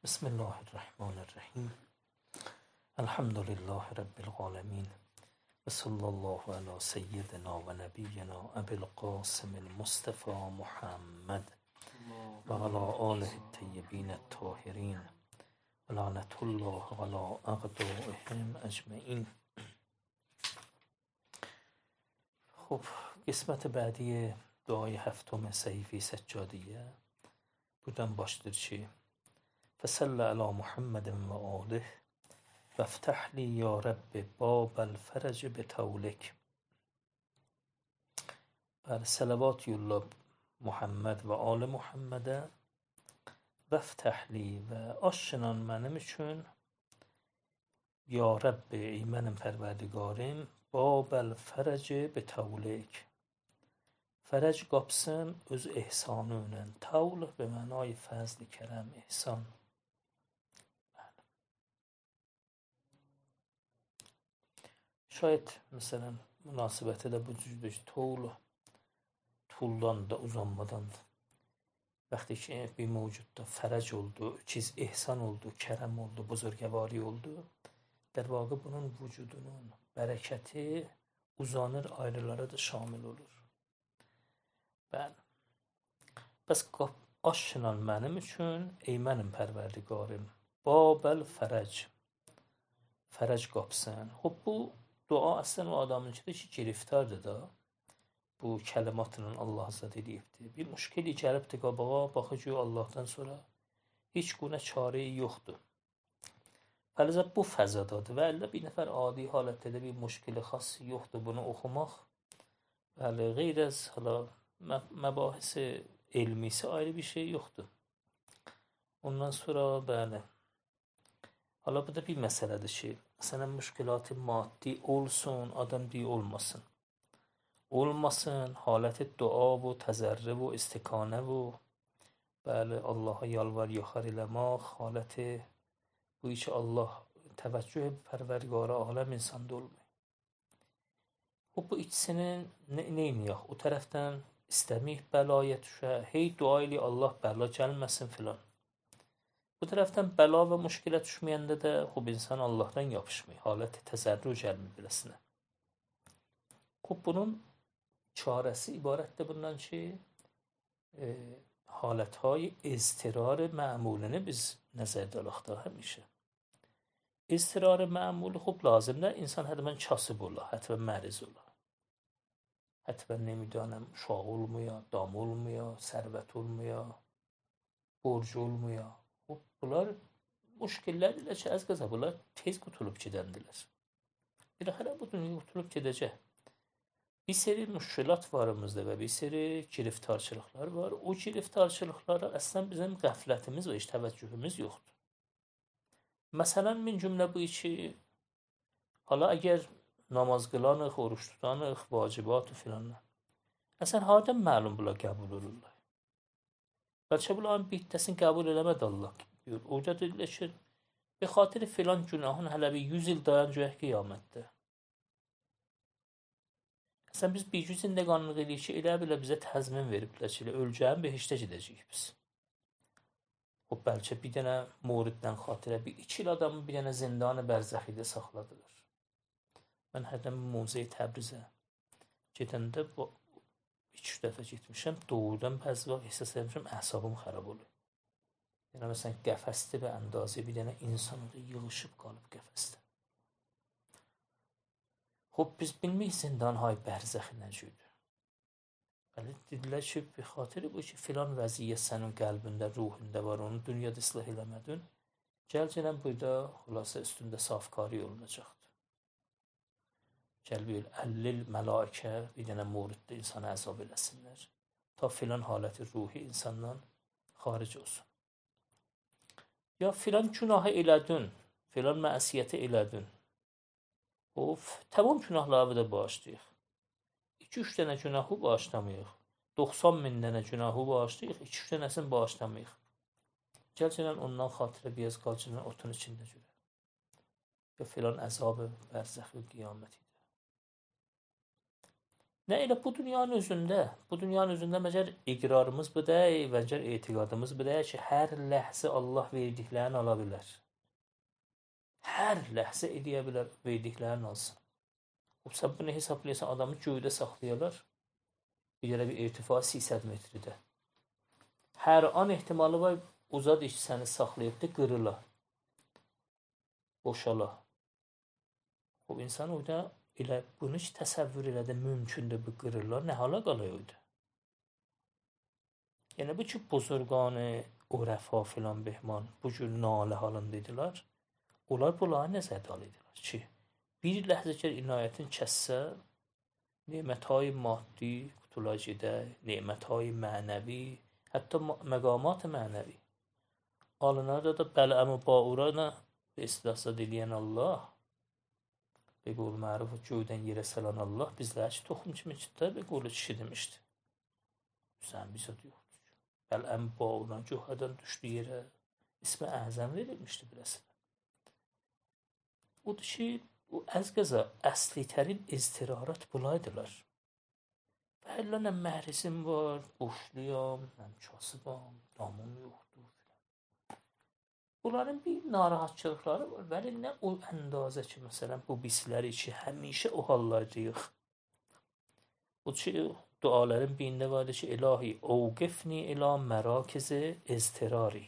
بسم الله الرحمن الرحیم. الحمد لله رب العالمین و صلی الله علی سیدنا و نبینا ابی القاسم المصطفى محمد و علی آله الطیبین الطاهرین و لعنت الله علی اعدائهم اجمعین. خب، قسمت بعدی دعای هفتم صحیفه سجادیه بودن باشتر چی؟ فصل علی محمد و آله و افتح لی یا رب باب الفرج بطولک. بر صلوات الله محمد و آل محمد و افتح لی و آشنان منم چون یا رب ای منم پروردگارم باب الفرج بطولک. فرج گابسن از احسانونن، طول به معنای فضل، کرم، احسان. Şayet mesela münasebette de vücudu طولdan da uzanmadan da وقتی که bir mevcutta فرج oldu, çiz ihsan oldu, kerem oldu, buzurgevari oldu, در واقع bunun vücudunun bereketi uzanır, ayrılara da şamil olur. Ben pes aşınan mənim üçün ey mənim pərverdigarım babel فرج qapsan. خب bu dua aslında o adamın içinde ki giriftardır da bu kelimatla Allah azad edibdir. Bir müşkili gəlibdir qabağa, baxıcı Allah'tan sonra heç günə çare yoxdur. Fəlzə bu fəzadadır və əllə bir nəfər adi halətdə də bir müşkili xası yoxdur bunu oxumaq. Bəli, qeyr az hala məbahisi elmisi ayrı bir şey yoxdur. Ondan sonra bəli. Hala bu da bir məsələdir ki, məsələn müşkilat-ı maddi olsun, adam deyə olmasın. Olmasın, halət dua və təzərrə və istikanə və bəli, Allah'a yalvar yaxar eləmək haləti bu ki Allah təvəccüh pərverdigara aləm insanda olmuyor. Bu ikisinin neyniyək? O tərəfdən istəmiyik bəlaya düşə, hey dua ilə Allah bəla gəlməsin filan. Bu tərəfdən bəla və müşkilə düşməyəndə də xub insan Allah'tan yapışmıyor. Haləti təzərrü gəlmir biləsinə. Xub bunun çarəsi ibarətdir bundan ki halətهای اضطرار معمولini biz nəzərdə alaq da həmişə. اضطرار معمول خب لازمdır. İnsan həttəmən kasıb ola, həttəmən məriz ola. Həttəmən nemidanəm şağ olmuyor, dam olmuyor, sərvət olmuyor, borc olmuyor. Xub bunlar müşkillərdirlər ki, az qaza bunlar tez qutulub gedəndilər. Biləxərə bu dünya qutulub gedəcək. Bir seri müşkilat varımızda və bir seri giriftarçılıqlar var. O giriftarçılıqlara əslən bizim qəflətimiz və heç təvəccühümüz yoxdur. Məsələn, min cümlə bu ki, hala əgər namaz qılanıq, oruç tutanıq, vacibat filan. Əslən, hardan məlum bunlar qəbul olurlar? Bəlkə bunların bir hissəsini qəbul eləmədi Allah. Orada deyirlər ki, bir xatir filan günahın hələ bir 100 il dayanacaq qiyamətdə. Əslən, biz bir gün zindəqanlıq edirik ki, elə bilə bizə təzmin veriblər ki, öləcəyim behiştə gedəcəyik biz. O bəlkə bir dənə muriddən xatirə bir 2 il adamı bir dənə zindanı bərzəxidə saxladılar. Mən hərdən Muzeyi Təbrizə gedəndə 2-3 dəfə getmişəm, doğrudan bəzi vaxt ehsas etmişəm, əsabım xarab olur. Yəni məsələn qəfəsdə və əndazə bir dənə insan orada yığışıb qalıb qəfəsdə. Xub biz bilməyik zindanhay bərzəxi nəcüdür. Bəli, dedilər ki, bir xatiri bu ki, filan vəziyyət sənin qəlbində, ruhunda var, onu dünyada islah eləmədin. Gəlcələn burada xülasə üstündə safkari olunacaqdır. Gəlbil, 50 mələikə bir dənə muriddə insana əzab eləsinlər. Ta filan haləti ruhi insandan xaric olsun. Ya filan günahı elədin, filan məəsiyyəti elədin. Tamam günahları da bağışlayıq. 2-3 dənə günahı bağışlamayıq. 90.000 dənə günahı bağışlayıq, 2-3 dənəsini bağışlamayıq. Gəlcələn ondan xatirə biraz qalcılən otun içində görə. Ya filan əzabı bərzəxi qiyamətidir. Nə elə bu dünyanın özündə məcər iqrarımız bu deyil, məcər etiqadımız bu deyil ki, hər ləhzə Allah verdiklərini ala bilər. Hər ləhzə eləyə bilər, verdiklərini alsın. Sən bunu hesablayırsan, adamı göydə saxlayırlar, bir irtifa 800 metrdə. Hər an ehtimalı var, uzad iş səni saxlayıb da qırıla, boşala. O insan orada elə bunu hiç təsəvvür elədə mümkündür bu qırırlar, nə hala qalıyordu. Yəni bu ki buzurqanı, urəfa filan behman bu cür nalə halındadılar. Onlar bunları nəzərdə alırdılar ki, bir ləhzəcə inayətin kəssə, nemətهای maddi qutulacaqda, nemətهای mənəvi, hətta məqamat mənəvi. Alınarda da bələm-i baurana istilahsa diləyən Allah, به قول معروف göydən yerə salan Allah bizlər ki toxum kimi çıxdı və qolu kişi demişdi. Sən bir zat yoxdur. Bələm bağına göhədən düşdü yerə. İsmi əzəm verilmişdi birəsinə. Odur ki, o az qəza əsli tərin iztirarat bulaydılar. Və həllənə məhrisim var, boşluyam, kasıbam, damım yoxdur. Bunların bir narahatçılıqları var. Bəli, nə o əndazə ki, məsələn, bu bisləri ki, həmişə o hallardayıq. O ki, duaların birində vardı ki, İlahi, اوقفنی الى مراکز اضطراری.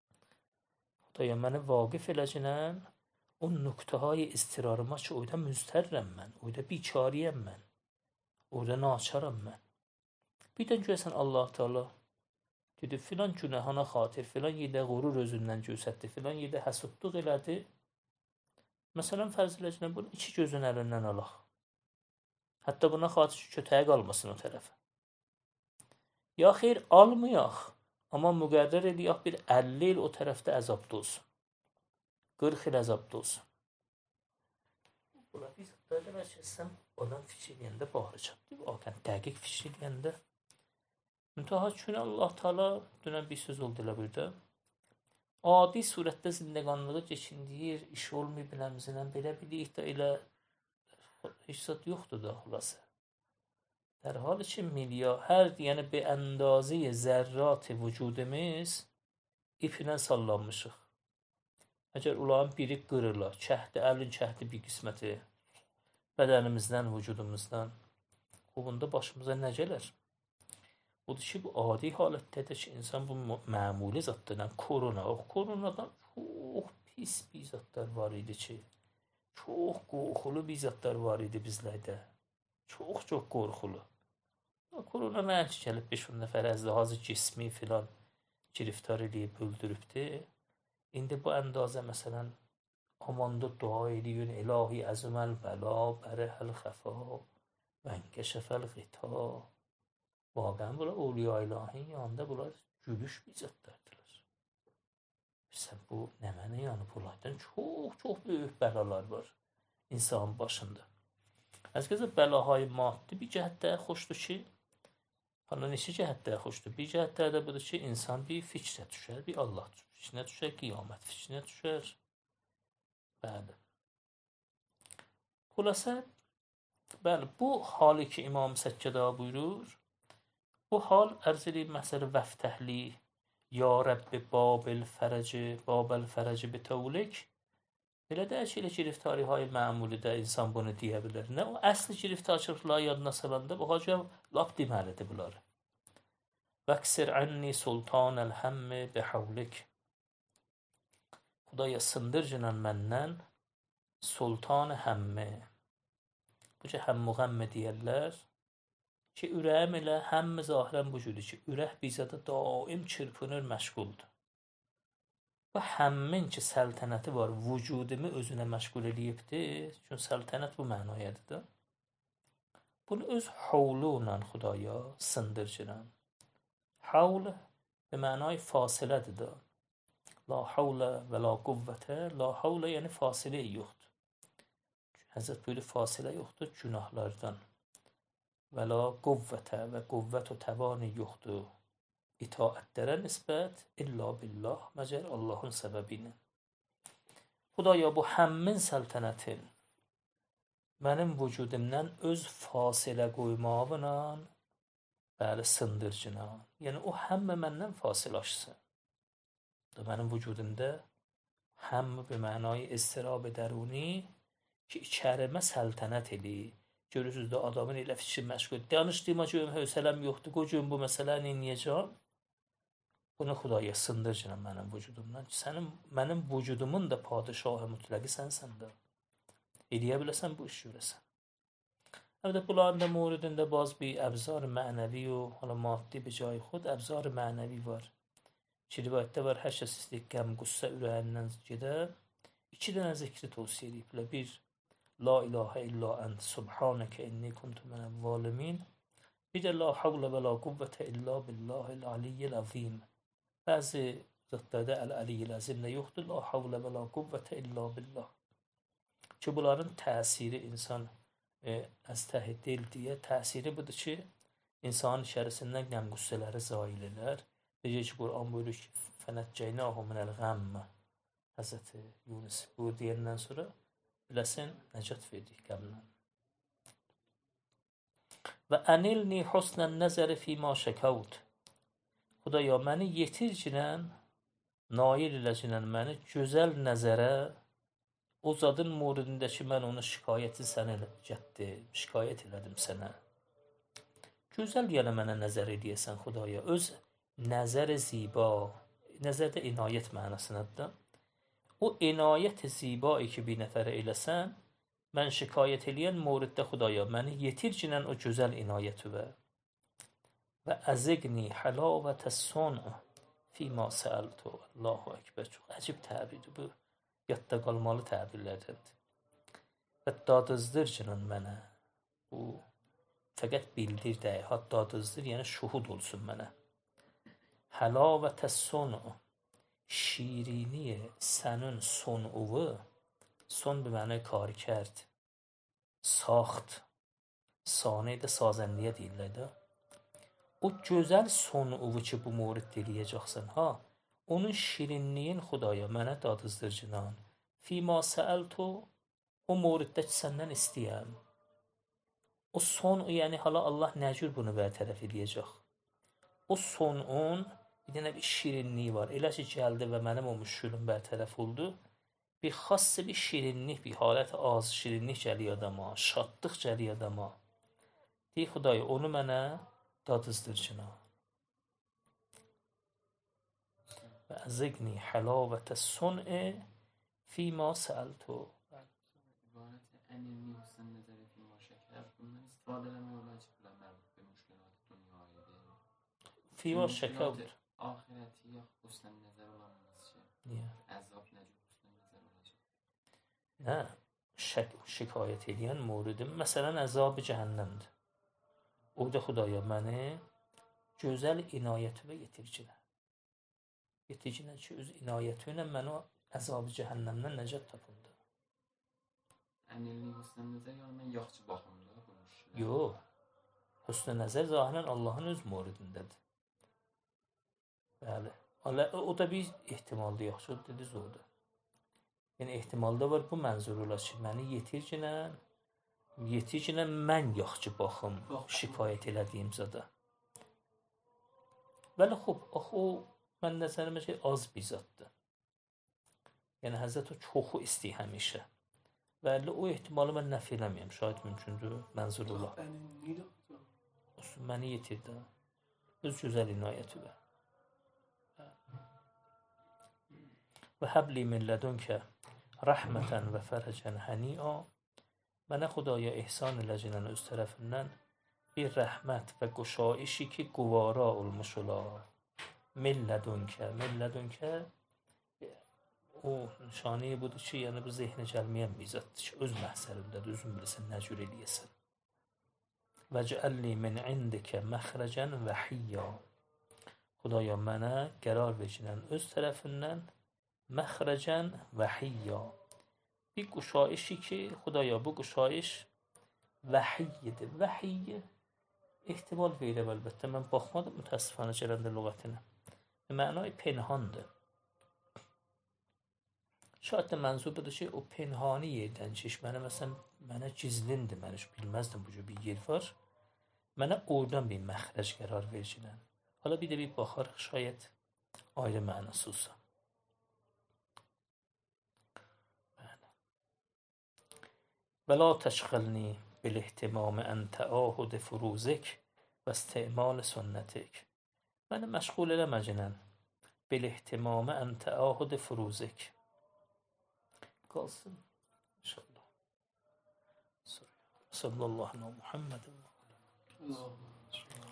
Xudaya məni vaqif eləcənən o nöqtəهای istirarıma ki, orada müztərrəm mən, orada bikariyəm mən, orada naçaram mən. Bir də görəsən Allah Teala dedi, filan günahana xatir, filan yerdə qurur özündən göstərdi, filan yerdə həsudluq elədi. Məsələn, fərz eləcənə bunu iki gözün əlindən alaq. Hətta buna xatir kötəyə qalmasın o tərəfə. Ya xeyr, almayaq, amma müqərrər edəyək bir 50 il o tərəfdə əzabda olsun. 40 il əzabda olsun. Buna biz demək istəsəm, adam fikir edəndə bağırı çatdı. Hakan dəqiq fikir edəndə Müntəha ki, Allah Teala dünən bir söz oldu elə burada. Adi surətdə zindəqanlığı keçindir, iş olmayıb biləmizdən belə bilik də elə heç zat yoxdur da xulası. در حالی که میلیارد yəni به اندازه ذرات vücudumuz ipindən sallanmışıq. Əgər onların biri qırırlar, çəhdi, əlin çəhdi bir qisməti bədənimizdən, vücudumuzdan, o bunda başımıza nə gələr? Odur ki, bu adi halətdədir ki, insan bu məmuli zatlardan, koronadan çox pis bir zatlar var idi ki, çox qorxulu bir zatlar var idi bizlərdə. Çox qorxulu. Korona nə ki, gəlib 5-10 nəfər əzdahazı cismi filan giriftar edib, öldürübdü. İndi bu əndazə məsələn, amanda dua ediyor, İlahi əzməl bəla, bərəhəl xəfa, mənkəşəfəl qita. Vaqən bunlar Awliya İlahin yanında bunlar gülüş bir zətlərdirlər. Bilsən, bu nə mənə yəni bunlardan çox böyük bəlalar var insanın başında. Az qəzə bəlahay maddi bir cəhətdə xoşdur ki, hala neçə cəhətdə xoşdur? Bir cəhətdə də budur ki, insan bir fikrə düşər, bir Allah fikrinə düşər, qiyamət fikrinə düşər. Bəli. Xülasə, bəli, bu halı ki, İmam Səkkəda buyurur, bu hal ərz edib məsələ vəftəhli, ya Rəbbi Babel fərəcə bitəvlik. Belə də ki, elə giriftari های məmuli də insan bunu deyə bilər. Nə o əsli giriftarçılıqları yadına salanda bu hacı lap deməlidir bunlar. Vəksir ənni sultan əl-həmmi bihəvlik. Xudaya sındır cənən məndən sultan həmmi. Bu ki, həmmu qəmmi deyərlər. Ki, ürəyim elə həmmi zahirən bu cürdür ki, ürək bizədə daim çırpınır, məşğuldur. Bu həmmin ki, səltənəti var, vücudumu özünə məşğul edibdir. Çünki səltənət bu mənayədir də. Bunu öz havlu ilə Xudaya sındırcıram. Havl به معنای فاصله ده. لا حول ولا قوة. لا حول یعنی فاصله yoxdur. Həzrət buyurdu, fasilə yoxdur günahlardan. Və la quvvətə və quvvət o təvani yoxdur. İtaətlərə nisbət illa billah, məcər Allahın səbəbini. Xudaya bu həmmin səltənətin mənim vücudumdan öz fasilə qoymağıyla bəli sındırcına. Yəni o həmmə məndən fasiləşsin. Mənim vücudumda həmmə bir mənayı istirab dəruni ki içərimə səltənət eləyir. Görürsünüz də adamın elə fikri məşğul. Danışdığıma görüm hövsələm yoxdur. Qoyun bu məsələni eləyəcəm. Bunu Xudaya sındırcına mənim vücudumdan. Mənim vücudumun da padişahı mütləqi sənsən də. Eləyə biləsən bu işi görəsən. البته bunların da موردunda باز bir ابزار معنوی و حالا maddi به جای خود ابزار معنوی var. Ki rivayətdə var, hər kəs istəyir qəm, qüssə ürəyindən gedə. 2 dənə zikri tövsiyə ediblər. Bir, La ilahə illa ənt, subhanəkə inni kuntu minəz zalimin. Bir də la havlə və la quvvətə illa billahil aliyyil azim. Bəzi zətlərdə əl-aliyyil azimdə yoxdur. La havlə və la quvvətə illa billah. Ki bunların təsiri insan az təhid deyil deyə təsiri budur ki, insanın içərisindən qəm qüssələri zail edər. Necə ki, Quran buyurur ki, fənəccəynəhu minəl qəmmə. Həzrəti Yunus bu deyəndən sonra biləsin, nəcat verdik qəmdən. Və ənilni husnən nəzəri fîmâ şəkavd. Xudaya, məni yetircinən, nail eləcinən məni gözəl nəzərə, o zadın muridində ki, mən onu şikayəti sənə şikayət elədim sənə. Gözəl yəni mənə nəzər edəyəsən Xudaya, öz nəzər ziba, nəzərdə inayət mənasındadır. O inayət zibai ki bir nəfərə eləsən, mən şikayət eləyən muriddə Xudaya, məni yetircinən o gözəl inayəti və əziqni həlavətə sonu fîmâ səəltu. Allahu Ekber. Çox əcib təbirdir bu. Yadda qalmalı təbirlərdəndir. Və dadızdırcının mənə. Bu fəqət bildir də, haddadızdır, yəni şuhud olsun mənə. Həlavətə sonu, şirinی sənin sonuvu, son bir mənə kar کرد. Saxt, sani də sazənliyə deyirlər də. O gözəl sonuvu ki bu murid eləyəcəksən, ha, onun şirinliyin Xudaya mənə dadızdırcınan. Fîmâ səəltu, o muriddə ki səndən istəyəm. O son, yəni hala Allah nə cür bunu bərtərəf edəcək? O sonun bir dənə bir şirinliyi var. Elə ki gəldi və mənim o müşkülüm bərtərəf oldu. Bir xasse bir şirinlik, bir halət az şirinlik gəlir adama, şadlıq gəlir adama. Deyir Xudaya, onu mənə dadızdırcına. Və əziqni həlavətə son'e fîmâ səəltu. İbarət ənilni hüsnən nəzəri fîmâ şəkər. Bundan istifadə eləmək olar ki, mərbut bir müşkülat dünyaydı. Fîmâ şəkər. Ahirəti yaxud hüsnən nəzər olamaz ki. Niyə? Əzab necə hüsnən nəzər olacaq? Nə? Şikayət edən muridim, məsələn, əzab-ı cəhənnəmdir. Orada Xudaya məni gözəl inayətivə yetircinə. Yetircinə ki, öz inayəti ilə məni o əzab-ı cəhənnəmdən nəcət tapındı. Ənilni hüsnən nəzər, yəni mən yaxşı baxımda qurmuşlar. Yox. Hüsnə nəzər zahirən Allahın öz muridindədir. Bəli. O da bir ehtimalda yaxşı dediniz orada. Yəni ehtimalda var bu mənzur olar ki, məni yetircinə mən yaxşı baxım, şikayət elədiyim zada. Bəli, xub, o mən nəzərimə ki, az bir zaddır. Yəni Həzrət o çoxu istəyir həmişə. Bəli, o ehtimalı mən nəf eləməyəm, şahid mümkündür, mənzur olar. Məni yetirdi. Öz gözəl inayəti və. Və həbli min lədünkə rəhmətən və fərəcən həni'a. Mənə Xudaya ehsan eləcənən öz tərəfindən bir rəhmət və quşayişi ki quvara olmuş olar. Min lədünkə o nişanəyi budur ki, yəni bu zehnə gəlməyən bir zətdir ki, öz məhsərindədir, özün bilirsən, nə cür eləyəsən. Və cəəlli min indikə məxrəcən və hiyya. Xudaya mənə qərar vercinən öz tərəfindən məxrəcən və hiyya. Bir quşayişi ki, Xudaya bu quşayış vəhiyyidir. Vəhiyyi ehtimal verirəm əlbəttə. Mən baxmadım mütəssifənə gələndə lüğətinə. Mənay penhandır. Şayet de mənzur budur ki, o pinhani yerdən ki, mənə məsələn, mənə gizlindir, mən heç bilməzdim bu cür bir yer var. Mənə oradan bir məxrəc qərar vericilən. Hala bir də bir baxarıq, şayət ayrı mənası olsa. ولا تشغلني بالاهتمام عن تعاهد فروزك و استعمال سنتك. من مشغول eləməcənən بالاهتمام عن تعاهد فروزك. Qalsın inşallah. Sallallahu aleyhi ve Muhammed. Allah'ım.